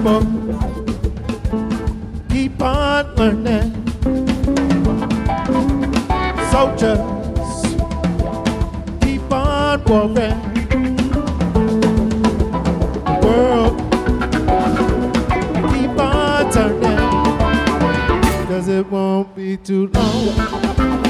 people, keep on learning. Soldiers, keep on warring. The world, keep on turning, 'cause it won't be too long.